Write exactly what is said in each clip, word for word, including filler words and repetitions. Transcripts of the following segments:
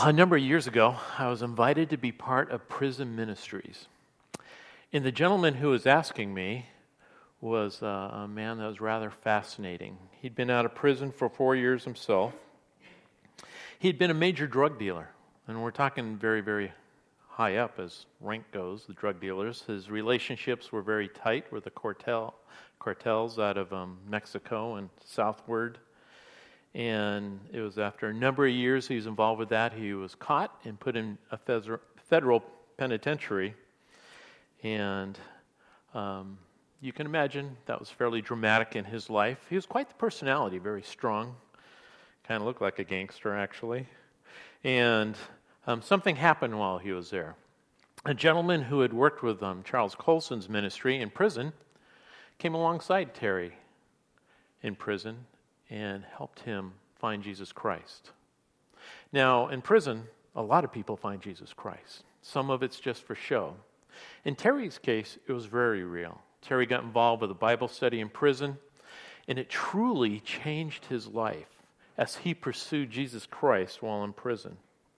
A number of years ago, I was invited to be part of prison ministries. And the gentleman who was asking me was uh, a man that was rather fascinating. He'd been out of prison for four years himself. He'd been a major drug dealer, and we're talking very, very high up as rank goes, the drug dealers. His relationships were very tight with the cartel, cartels out of um, Mexico and southward. And it was after a number of years he was involved with that, he was caught and put in a federal penitentiary. And um, you can imagine that was fairly dramatic in his life. He was quite the personality, very strong. Kind of looked like a gangster, actually. And um, something happened while he was there. A gentleman who had worked with um, Charles Colson's ministry in prison came alongside Terry in prison and helped him find Jesus Christ. Now, in prison, a lot of people find Jesus Christ. Some of it's just for show. In Terry's case, it was very real. Terry got involved with a Bible study in prison, and it truly changed his life as he pursued Jesus Christ while in prison.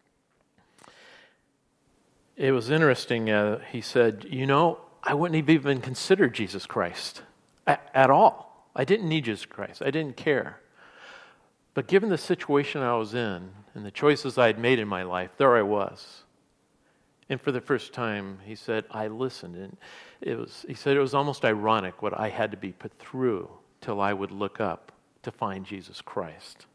It was interesting, uh, he said, you know, I wouldn't have even considered Jesus Christ at, at all. I didn't need Jesus Christ. I didn't care. But given the situation I was in and the choices I had made in my life, there I was. And for the first time, he said, I listened. And it was, he said it was almost ironic what I had to be put through till I would look up to find Jesus Christ.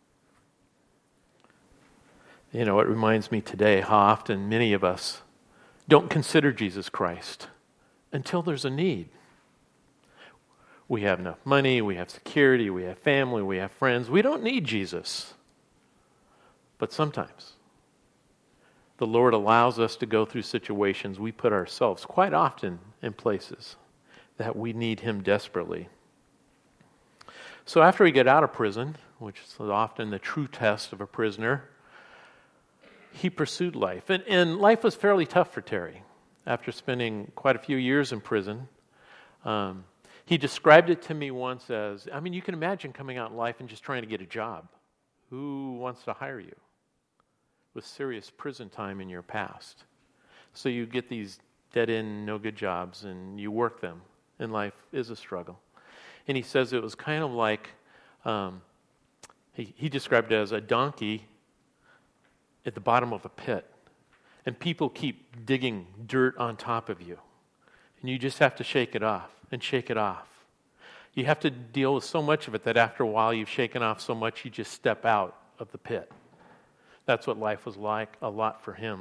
You know, it reminds me today how often many of us don't consider Jesus Christ until there's a need. We have enough money, we have security, we have family, we have friends. We don't need Jesus. But sometimes the Lord allows us to go through situations we put ourselves quite often in places that we need Him desperately. So after he got out of prison, which is often the true test of a prisoner, he pursued life. And, and life was fairly tough for Terry. After spending quite a few years in prison, um, he described it to me once as, I mean, you can imagine coming out in life and just trying to get a job. Who wants to hire you with serious prison time in your past? So you get these dead-end, no-good jobs, and you work them, and life is a struggle. And he says it was kind of like, um, he, he described it as a donkey at the bottom of a pit, and people keep digging dirt on top of you, and you just have to shake it off. And shake it off. You have to deal with so much of it that after a while you've shaken off so much you just step out of the pit. That's what life was like a lot for him.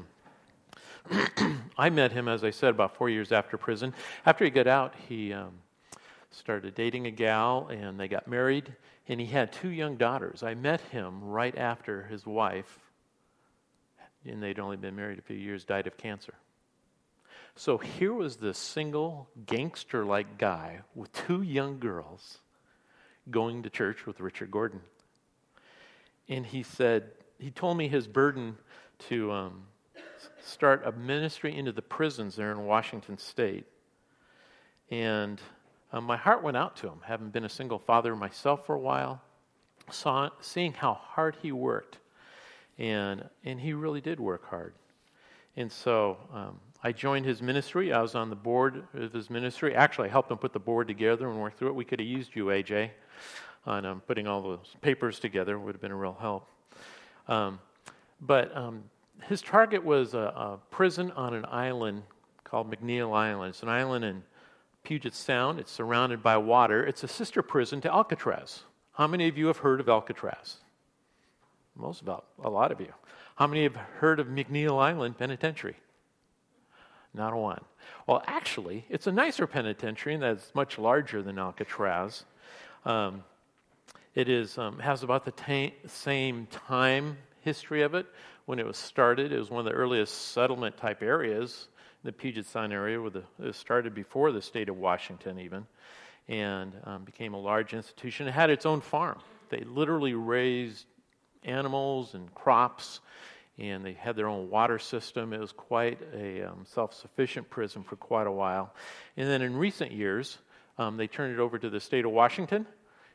I met him, as I said, about four years after prison. After he got out, he um, started dating a gal, and they got married, and he had two young daughters. I met him right after his wife, and they'd only been married a few years, died of cancer. So here was this single, gangster-like guy with two young girls going to church with Richard Gordon. And he said, he told me his burden to um, start a ministry into the prisons there in Washington State. And um, my heart went out to him, having been a single father myself for a while, saw, seeing how hard he worked. And, and he really did work hard. And so um, I joined his ministry. I was on the board of his ministry. Actually, I helped him put the board together and work through it. We could have used you, A J, on um, putting all those papers together. It would have been a real help. Um, but um, his target was a, a prison on an island called McNeil Island. It's an island in Puget Sound. It's surrounded by water. It's a sister prison to Alcatraz. How many of you have heard of Alcatraz? Most about a lot of you. How many have heard of McNeil Island Penitentiary? Not a one. Well, actually, it's a nicer penitentiary, and that's much larger than Alcatraz. Um, it is um, has about the ta- same time history of it. When it was started, it was one of the earliest settlement-type areas, the Puget Sound area, where the, it started before the state of Washington even, and um, became a large institution. It had its own farm. They literally raised animals and crops, and they had their own water system. It was quite a um, self-sufficient prison for quite a while. And then in recent years, um, they turned it over to the state of Washington,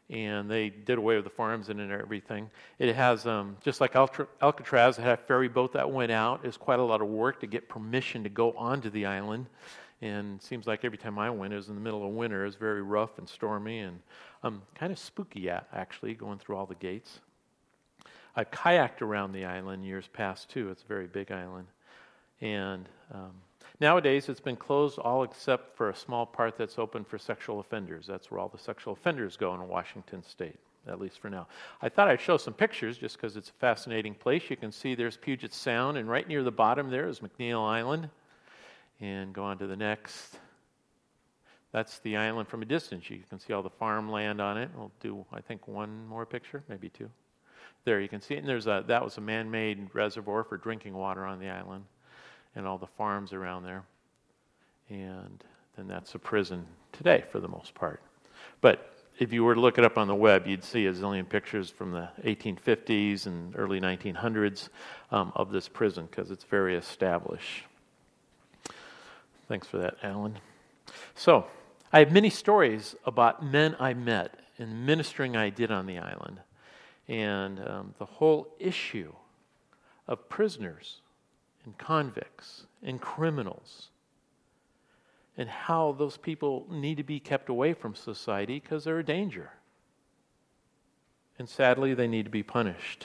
and they did away with the farms and everything. It has, um, just like Altra- Alcatraz, it had a ferry boat that went out. It was quite a lot of work to get permission to go onto the island. And it seems like every time I went, it was in the middle of winter. It was very rough and stormy and um, kind of spooky, actually, going through all the gates. I've kayaked around the island years past, too. It's a very big island. And um, nowadays, it's been closed all except for a small part that's open for sexual offenders. That's where all the sexual offenders go in Washington State, at least for now. I thought I'd show some pictures just because it's a fascinating place. You can see there's Puget Sound, and right near the bottom there is McNeil Island. And go on to the next. That's the island from a distance. You can see all the farmland on it. We'll do, I think, one more picture, maybe two. There, you can see it. And there's a, that was a man-made reservoir for drinking water on the island and all the farms around there. And then that's a prison today for the most part. But if you were to look it up on the web, you'd see a zillion pictures from the eighteen fifties and early nineteen hundreds um, of this prison because it's very established. Thanks for that, Alan. So, I have many stories about men I met and ministering I did on the island. And um, the whole issue of prisoners and convicts and criminals and how those people need to be kept away from society because they're a danger. And sadly, they need to be punished.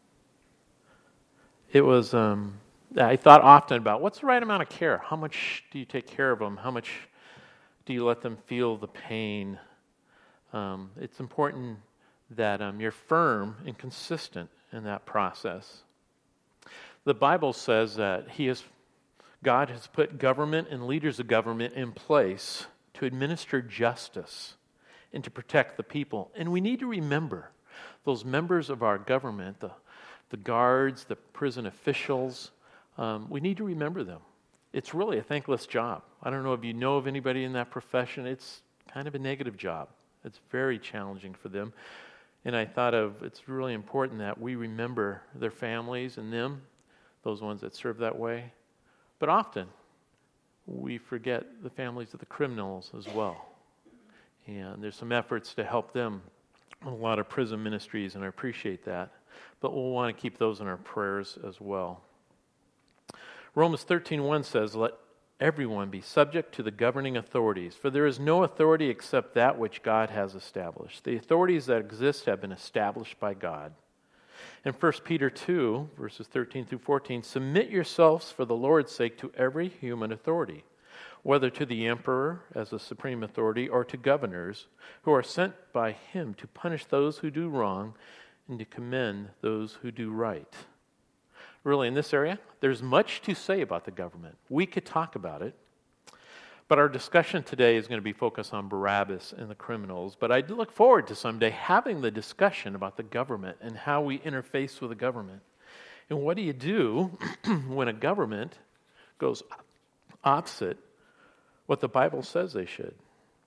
It was... Um, I thought often about what's the right amount of care? How much do you take care of them? How much do you let them feel the pain? Um, it's important that um, you're firm and consistent in that process. The Bible says that He has, God has put government and leaders of government in place to administer justice and to protect the people. And we need to remember those members of our government, the, the guards, the prison officials. Um, we need to remember them. It's really a thankless job. I don't know if you know of anybody in that profession. It's kind of a negative job. It's very challenging for them. And I thought of it's really important that we remember their families and them, those ones that serve that way. But often, we forget the families of the criminals as well. And there's some efforts to help them in a lot of prison ministries, and I appreciate that. But we'll want to keep those in our prayers as well. Romans thirteen one says, "Let everyone be subject to the governing authorities, for there is no authority except that which God has established. The authorities that exist have been established by God." In First Peter two, verses thirteen through fourteen, "Submit yourselves for the Lord's sake to every human authority, whether to the emperor as a supreme authority or to governors who are sent by him to punish those who do wrong and to commend those who do right." Really, in this area, there's much to say about the government. We could talk about it, but our discussion today is going to be focused on Barabbas and the criminals. But I do look forward to someday having the discussion about the government and how we interface with the government. And what do you do when a government goes opposite what the Bible says they should?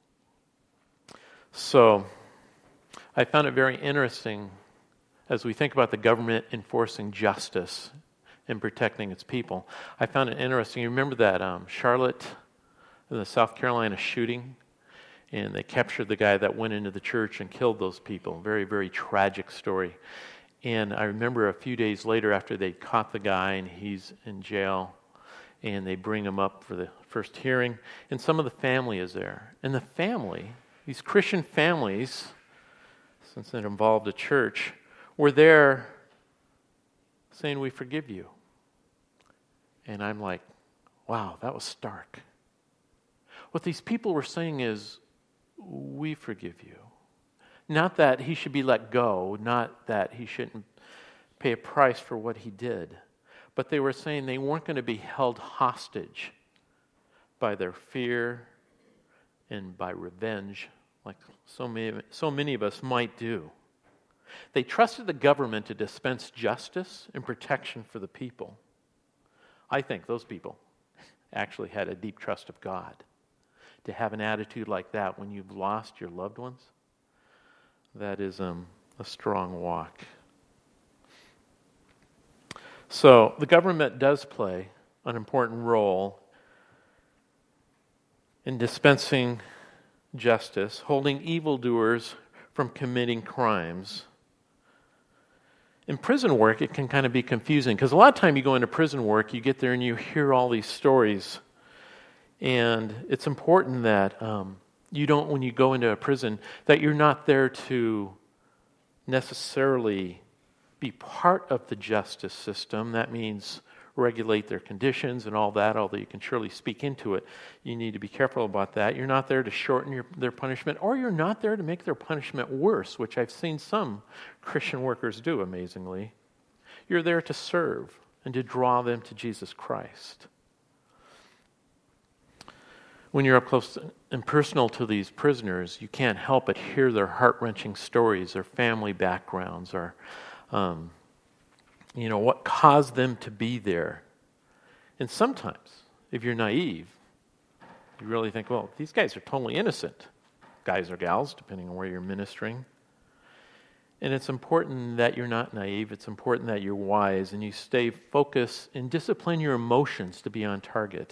So, I found it very interesting as we think about the government enforcing justice and protecting its people. I found it interesting. You remember that um, Charlotte, the South Carolina shooting? And they captured the guy that went into the church and killed those people. Very, very tragic story. And I remember a few days later after they caught the guy and he's in jail, and they bring him up for the first hearing, and some of the family is there. And the family, these Christian families, since it involved a church, were there saying, "We forgive you." And I'm like, wow, that was stark. What these people were saying is, "We forgive you." Not that he should be let go, not that he shouldn't pay a price for what he did, but they were saying they weren't going to be held hostage by their fear and by revenge, like so many, so many of us might do. They trusted the government to dispense justice and protection for the people. I think those people actually had a deep trust of God. To have an attitude like that when you've lost your loved ones, that is um, a strong walk. So the government does play an important role in dispensing justice, holding evildoers from committing crimes. In prison work, it can kind of be confusing because a lot of time you go into prison work, you get there and you hear all these stories. And it's important that um, you don't, when you go into a prison, that you're not there to necessarily be part of the justice system. That means regulate their conditions and all that, although you can surely speak into it. You need to be careful about that. You're not there to shorten your, their punishment, or you're not there to make their punishment worse, which I've seen some Christian workers do, amazingly. You're there to serve and to draw them to Jesus Christ. When you're up close and personal to these prisoners, you can't help but hear their heart-wrenching stories, their family backgrounds, or um, you know, what caused them to be there. And sometimes, if you're naive, you really think, well, these guys are totally innocent. Guys or gals, depending on where you're ministering. And it's important that you're not naive. It's important that you're wise and you stay focused and discipline your emotions to be on target.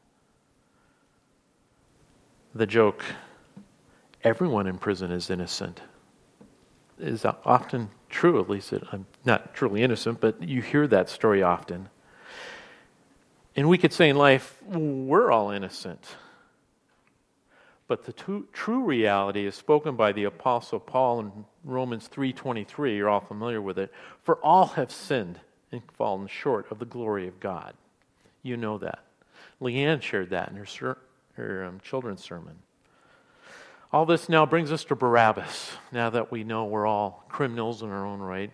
The joke, everyone in prison is innocent, is often true, at least it, I'm not truly innocent, but you hear that story often. And we could say in life, we're all innocent. But the two, true reality is spoken by the Apostle Paul in Romans three twenty-three. You're all familiar with it. For all have sinned and fallen short of the glory of God. You know that. Leanne shared that in her, ser- her um, children's sermon. All this now brings us to Barabbas, now that we know we're all criminals in our own right.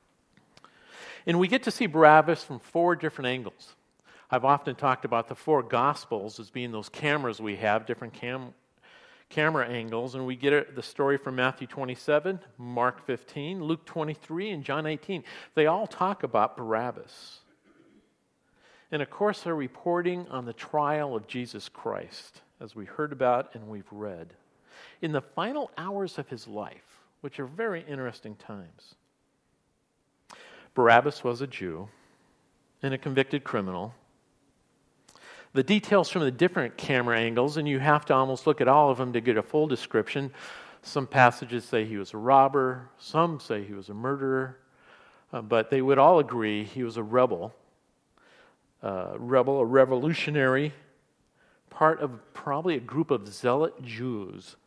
And we get to see Barabbas from four different angles. I've often talked about the four Gospels as being those cameras we have, different cam- camera angles, and we get it, the story from Matthew twenty-seven, Mark fifteen, Luke twenty-three, and John eighteen. They all talk about Barabbas. And of course, they're reporting on the trial of Jesus Christ, as we heard about and we've read. In the final hours of his life, which are very interesting times. Barabbas was a Jew and a convicted criminal. The details from the different camera angles, and you have to almost look at all of them to get a full description. Some passages say he was a robber, some say he was a murderer, uh, but they would all agree he was a rebel, uh, rebel, a revolutionary, part of probably a group of zealot Jews.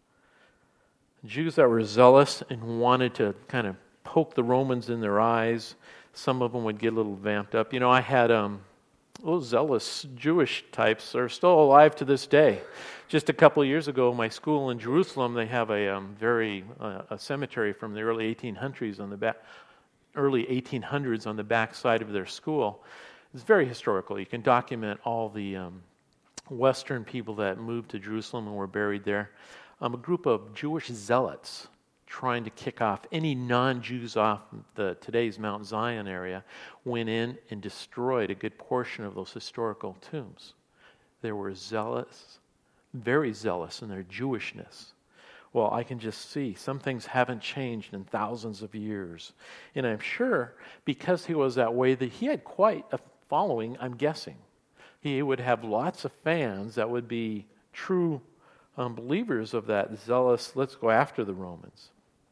Jews that were zealous and wanted to kind of poke the Romans in their eyes. Some of them would get a little vamped up. You know, I had um, those zealous Jewish types are still alive to this day. Just a couple of years ago, my school in Jerusalem, they have a um, very uh, a cemetery from the early eighteen hundreds on the back, early eighteen hundreds on the back side of their school. It's very historical. You can document all the um, Western people that moved to Jerusalem and were buried there. Um, a group of Jewish zealots trying to kick off any non-Jews off the today's Mount Zion area went in and destroyed a good portion of those historical tombs. They were zealous, very zealous in their Jewishness. Well, I can just see some things haven't changed in thousands of years. And I'm sure because he was that way that he had quite a following, I'm guessing. He would have lots of fans that would be true Um, believers of that zealous, let's go after the Romans.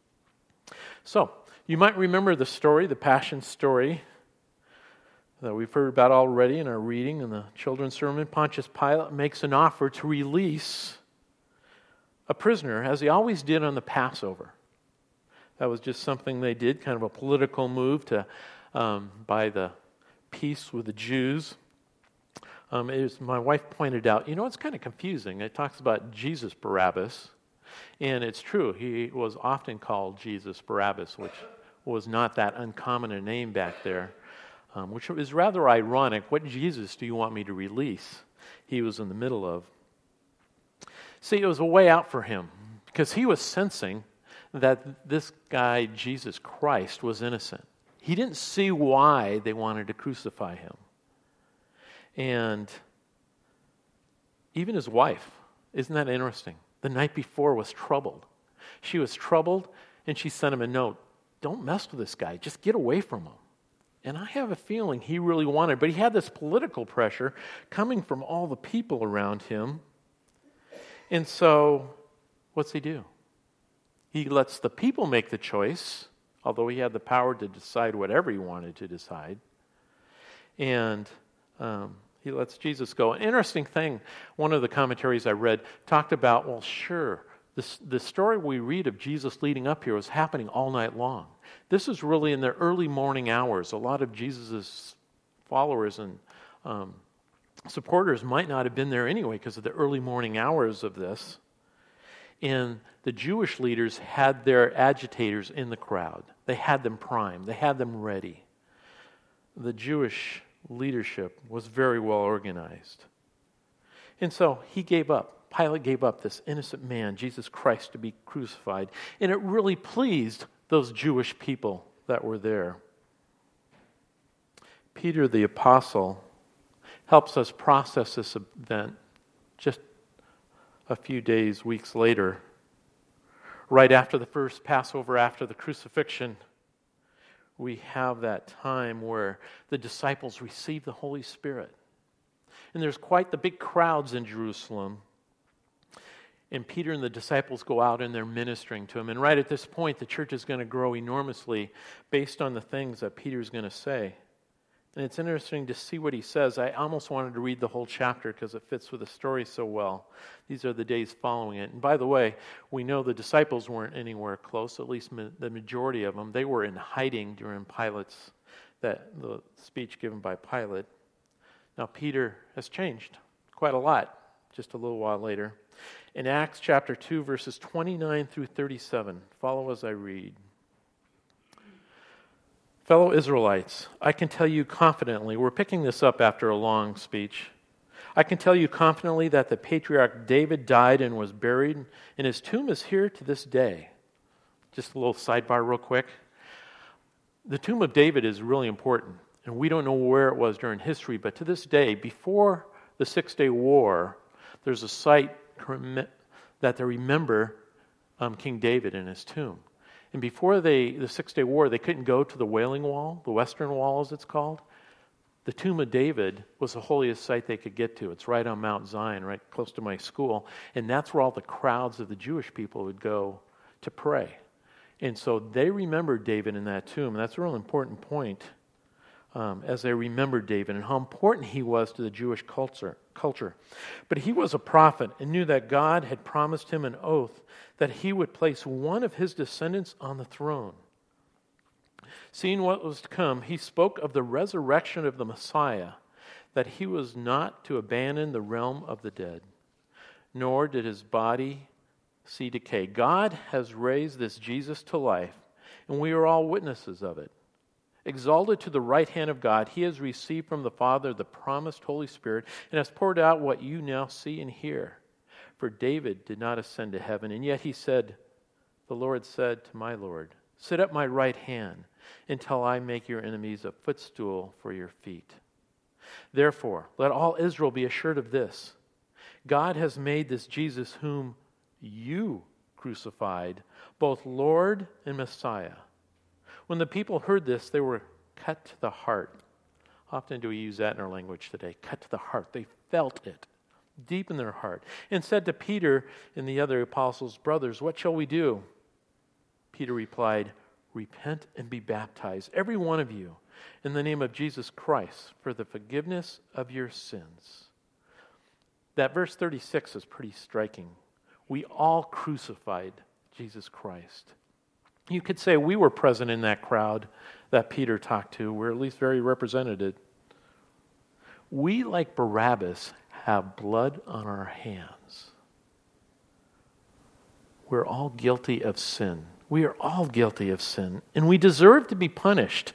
So, you might remember the story, the Passion story, that we've heard about already in our reading in the children's sermon. Pontius Pilate makes an offer to release a prisoner, as he always did on the Passover. That was just something they did, kind of a political move to um, buy the peace with the Jews. Um, as my wife pointed out, you know, it's kind of confusing. It talks about Jesus Barabbas, and it's true. He was often called Jesus Barabbas, which was not that uncommon a name back there, um, which is rather ironic. What Jesus do you want me to release? He was in the middle of. See, it was a way out for him, because he was sensing that this guy, Jesus Christ, was innocent. He didn't see why they wanted to crucify him. And even his wife, isn't that interesting? The night before was troubled. She was troubled, and she sent him a note. Don't mess with this guy. Just get away from him. And I have a feeling he really wanted, but he had this political pressure coming from all the people around him. And so, what's he do? He lets the people make the choice, although he had the power to decide whatever he wanted to decide. And um, he lets Jesus go. An interesting thing, one of the commentaries I read talked about, well, sure, this, the story we read of Jesus leading up here was happening all night long. This is really in the early morning hours. A lot of Jesus' followers and um, supporters might not have been there anyway because of the early morning hours of this. And the Jewish leaders had their agitators in the crowd. They had them primed. They had them ready. The Jewish leadership was very well organized. And so he gave up. Pilate gave up this innocent man, Jesus Christ, to be crucified. And it really pleased those Jewish people that were there. Peter the Apostle helps us process this event just a few days, weeks later. Right after the first Passover, after the crucifixion, we have that time where the disciples receive the Holy Spirit. And there's quite the big crowds in Jerusalem. And Peter and the disciples go out and they're ministering to him. And right at this point, the church is going to grow enormously based on the things that Peter's going to say. And it's interesting to see what he says. I almost wanted to read the whole chapter because it fits with the story so well. These are the days following it. And by the way, we know the disciples weren't anywhere close, at least ma- the majority of them. They were in hiding during Pilate's, that the speech given by Pilate. Now Peter has changed quite a lot just a little while later. In Acts chapter two, verses twenty-nine through thirty-seven, follow as I read. Fellow Israelites, I can tell you confidently, we're picking this up after a long speech. I can tell you confidently that the patriarch David died and was buried, and his tomb is here to this day. Just a little sidebar real quick. The tomb of David is really important, and we don't know where it was during history, but to this day, before the Six-Day War, there's a site that they remember um, King David in his tomb. And before they, the Six-Day War, they couldn't go to the Wailing Wall, the Western Wall as it's called. The tomb of David was the holiest site they could get to. It's right on Mount Zion, right close to my school. And that's where all the crowds of the Jewish people would go to pray. And so they remembered David in that tomb. And that's a real important point um, as they remembered David and how important he was to the Jewish culture. culture. But he was a prophet and knew that God had promised him an oath that he would place one of his descendants on the throne. Seeing what was to come, he spoke of the resurrection of the Messiah, that he was not to abandon the realm of the dead, nor did his body see decay. God has raised this Jesus to life, and we are all witnesses of it. Exalted to the right hand of God, he has received from the Father the promised Holy Spirit and has poured out what you now see and hear. For David did not ascend to heaven, and yet he said, the Lord said to my Lord, sit at my right hand until I make your enemies a footstool for your feet. Therefore, let all Israel be assured of this. God has made this Jesus whom you crucified, both Lord and Messiah. When the people heard this, they were cut to the heart. Often do we use that in our language today, cut to the heart. They felt it deep in their heart and said to Peter and the other apostles, brothers, what shall we do? Peter replied, repent and be baptized, every one of you, in the name of Jesus Christ for the forgiveness of your sins. That verse thirty-six is pretty striking. We all crucified Jesus Christ. You could say we were present in that crowd that Peter talked to. We're at least very represented. We, like Barabbas, have blood on our hands. We're all guilty of sin. We are all guilty of sin, and we deserve to be punished.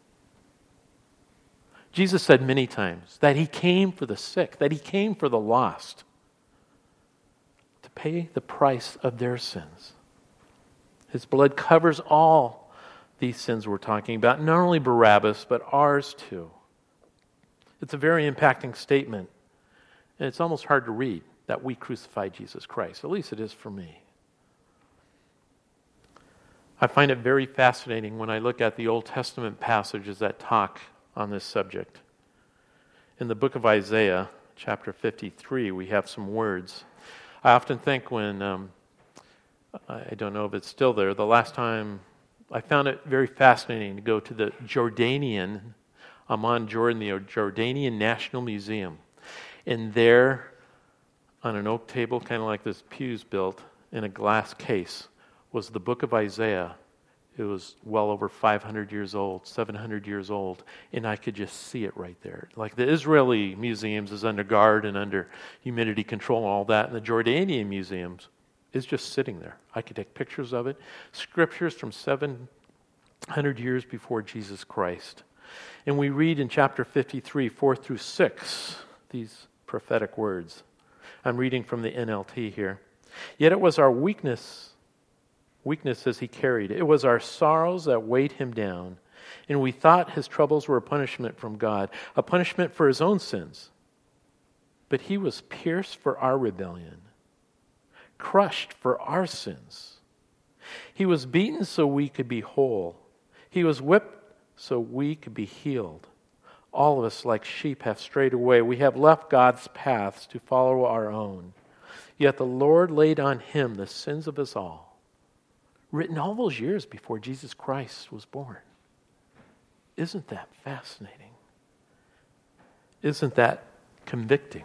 Jesus said many times that he came for the sick, that he came for the lost, to pay the price of their sins. His blood covers all these sins we're talking about, not only Barabbas, but ours too. It's a very impacting statement, and it's almost hard to read that we crucified Jesus Christ. At least it is for me. I find it very fascinating when I look at the Old Testament passages that talk on this subject. In the book of Isaiah, chapter fifty-three, we have some words. I often think when um, I don't know if it's still there. The last time I found it very fascinating to go to the Jordanian, Amman, Jordan, the Jordanian National Museum. And there, on an oak table, kind of like this pew's built, in a glass case, was the book of Isaiah. It was well over five hundred years old, seven hundred years old, and I could just see it right there. Like the Israeli museums is under guard and under humidity control and all that, and the Jordanian museums is just sitting there. I could take pictures of it. Scriptures from seven hundred years before Jesus Christ. And we read in chapter fifty-three, four through six, these prophetic words. I'm reading from the N L T here. Yet it was our weakness Weaknesses he carried. It was our sorrows that weighed him down. And we thought his troubles were a punishment from God, a punishment for his own sins. But he was pierced for our rebellion, crushed for our sins. He was beaten so we could be whole. He was whipped so we could be healed. All of us, like sheep, have strayed away. We have left God's paths to follow our own. Yet the Lord laid on him the sins of us all, written all those years before Jesus Christ was born. Isn't that fascinating? Isn't that convicting?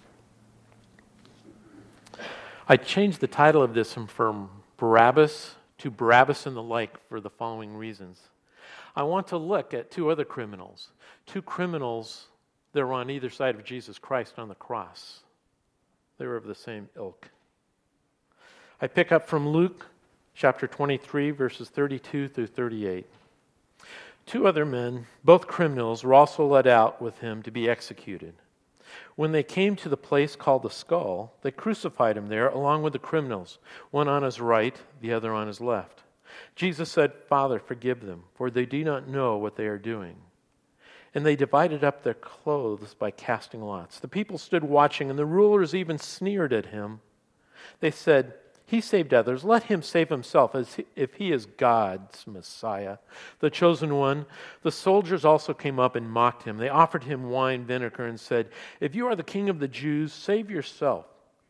I changed the title of this from Barabbas to Barabbas and the Like for the following reasons. I want to look at two other criminals, two criminals that were on either side of Jesus Christ on the cross. They were of the same ilk. I pick up from Luke chapter twenty-three, verses thirty-two through thirty-eight. Two other men, both criminals, were also led out with him to be executed. When they came to the place called the Skull, they crucified him there along with the criminals, one on his right, the other on his left. Jesus said, "Father, forgive them, for they do not know what they are doing." And they divided up their clothes by casting lots. The people stood watching, and the rulers even sneered at him. They said, "He saved others. Let him save himself, as if he is God's Messiah, the chosen one." The soldiers also came up and mocked him. They offered him wine vinegar and said, "If you are the king of the Jews, save yourself."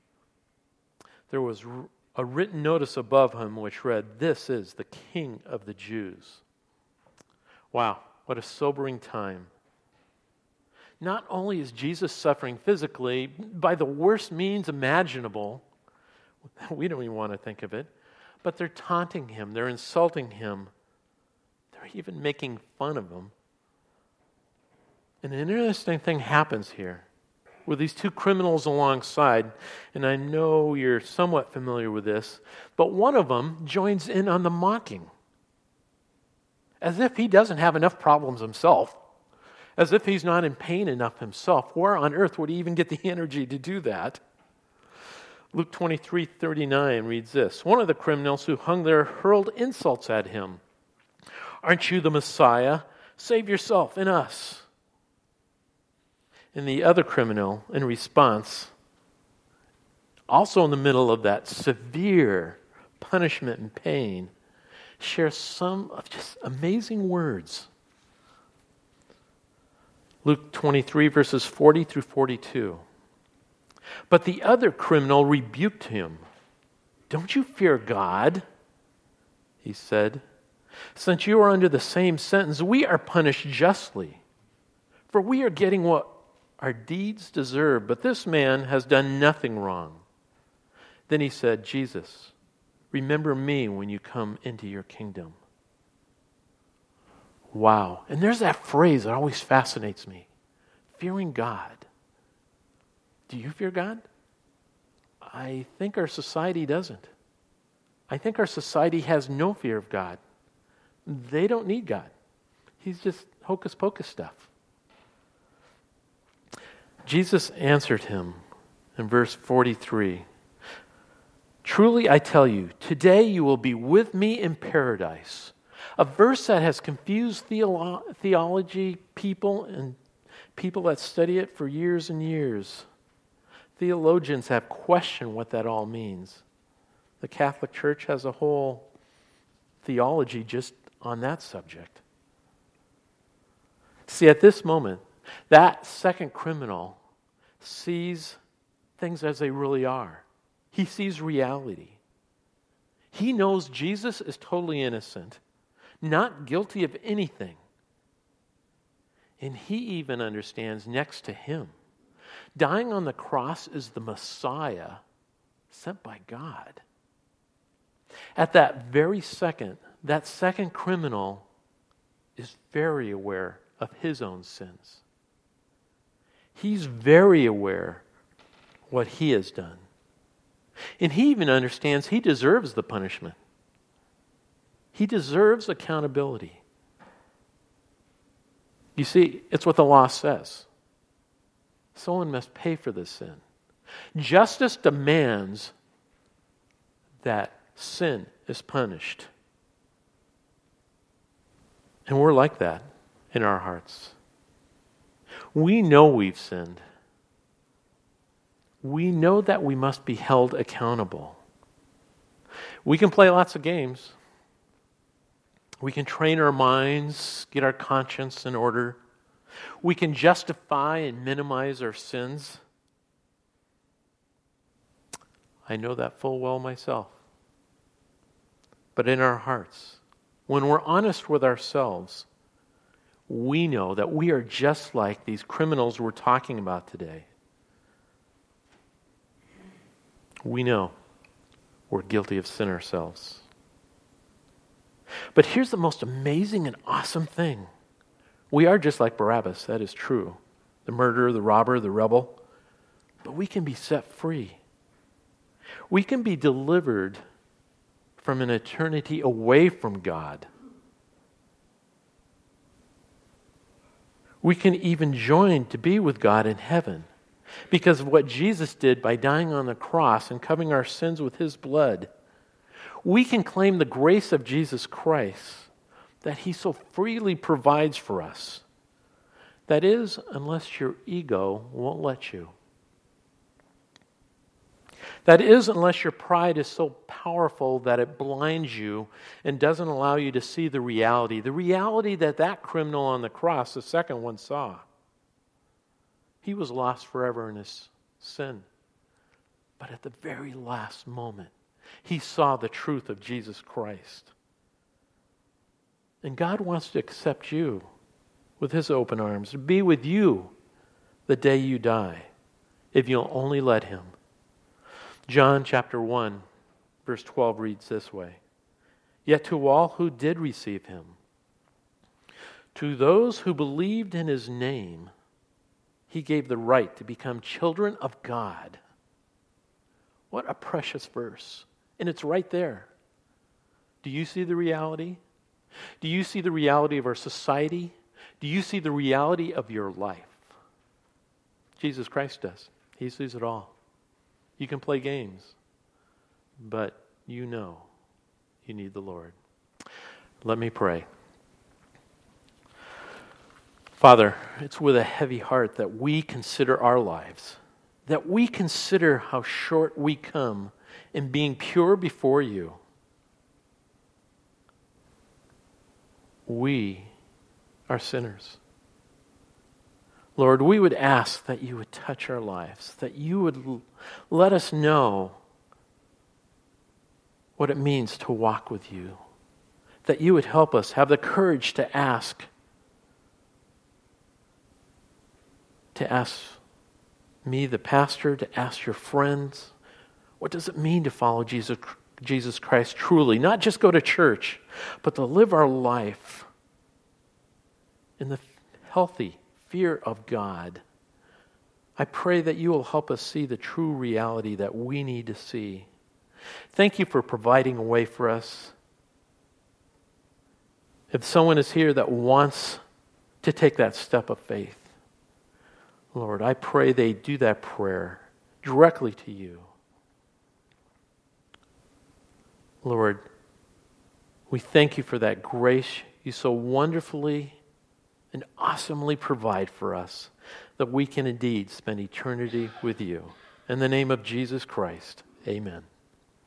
There was a written notice above him which read, "This is the King of the Jews." Wow, what a sobering time. Not only is Jesus suffering physically by the worst means imaginable, we don't even want to think of it, but they're taunting him, they're insulting him, they're even making fun of him. And an interesting thing happens here with these two criminals alongside, and I know you're somewhat familiar with this, but one of them joins in on the mocking, as if he doesn't have enough problems himself, as if he's not in pain enough himself. Where on earth would he even get the energy to do that? Luke twenty-three thirty-nine reads this. One of the criminals who hung there hurled insults at him. "Aren't you the Messiah? Save yourself and us." And the other criminal, in response, also in the middle of that severe punishment and pain, shares some of just amazing words. Luke twenty-three, verses forty through forty-two. But the other criminal rebuked him. "Don't you fear God?" he said. "Since you are under the same sentence, we are punished justly. For we are getting what our deeds deserve, but this man has done nothing wrong." Then he said, "Jesus, remember me when you come into your kingdom." Wow. And there's that phrase that always fascinates me. Fearing God. Do you fear God? I think our society doesn't. I think our society has no fear of God. They don't need God. He's just hocus pocus stuff. Jesus answered him in verse forty-three. "Truly I tell you, today you will be with me in paradise." A verse that has confused theolo- theology people and people that study it for years and years. Theologians have questioned what that all means. The Catholic Church has a whole theology just on that subject. See, at this moment, that second criminal sees things as they really are. He sees reality. He knows Jesus is totally innocent, not guilty of anything. And he even understands next to him, dying on the cross is the Messiah sent by God. At that very second, that second criminal is very aware of his own sins. He's very aware what he has done. And he even understands he deserves the punishment. He deserves accountability. You see, it's what the law says. Someone must pay for this sin. Justice demands that sin is punished. And we're like that in our hearts. We know we've sinned. We know that we must be held accountable. We can play lots of games. We can train our minds, get our conscience in order. We can justify and minimize our sins. I know that full well myself. But in our hearts, when we're honest with ourselves, we know that we are just like these criminals we're talking about today. We know we're guilty of sin ourselves. But here's the most amazing and awesome thing. We are just like Barabbas, that is true. The murderer, the robber, the rebel. But we can be set free. We can be delivered from an eternity away from God. We can even join to be with God in heaven because of what Jesus did by dying on the cross and covering our sins with his blood. We can claim the grace of Jesus Christ that he so freely provides for us. That is, unless your ego won't let you. That is, unless your pride is so powerful that it blinds you and doesn't allow you to see the reality. The reality that that criminal on the cross, the second one, saw. He was lost forever in his sin. But at the very last moment, he saw the truth of Jesus Christ. And God wants to accept you with his open arms, to be with you the day you die, if you'll only let him. John chapter one, verse twelve reads this way. Yet to all who did receive him, to those who believed in his name, he gave the right to become children of God. What a precious verse. And it's right there. Do you see the reality? Do you see the reality of our society? Do you see the reality of your life? Jesus Christ does. He sees it all. You can play games, but you know you need the Lord. Let me pray. Father, it's with a heavy heart that we consider our lives, that we consider how short we come in being pure before you. We are sinners. Lord, we would ask that you would touch our lives, that you would l- let us know what it means to walk with you, that you would help us have the courage to ask, to ask me, the pastor, to ask your friends, what does it mean to follow Jesus, Jesus Christ truly? Not just go to church, but to live our life in the healthy fear of God. I pray that you will help us see the true reality that we need to see. Thank you for providing a way for us. If someone is here that wants to take that step of faith, Lord, I pray they do that prayer directly to you. Lord, we thank you for that grace you so wonderfully and awesomely provide for us, that we can indeed spend eternity with you. In the name of Jesus Christ, amen.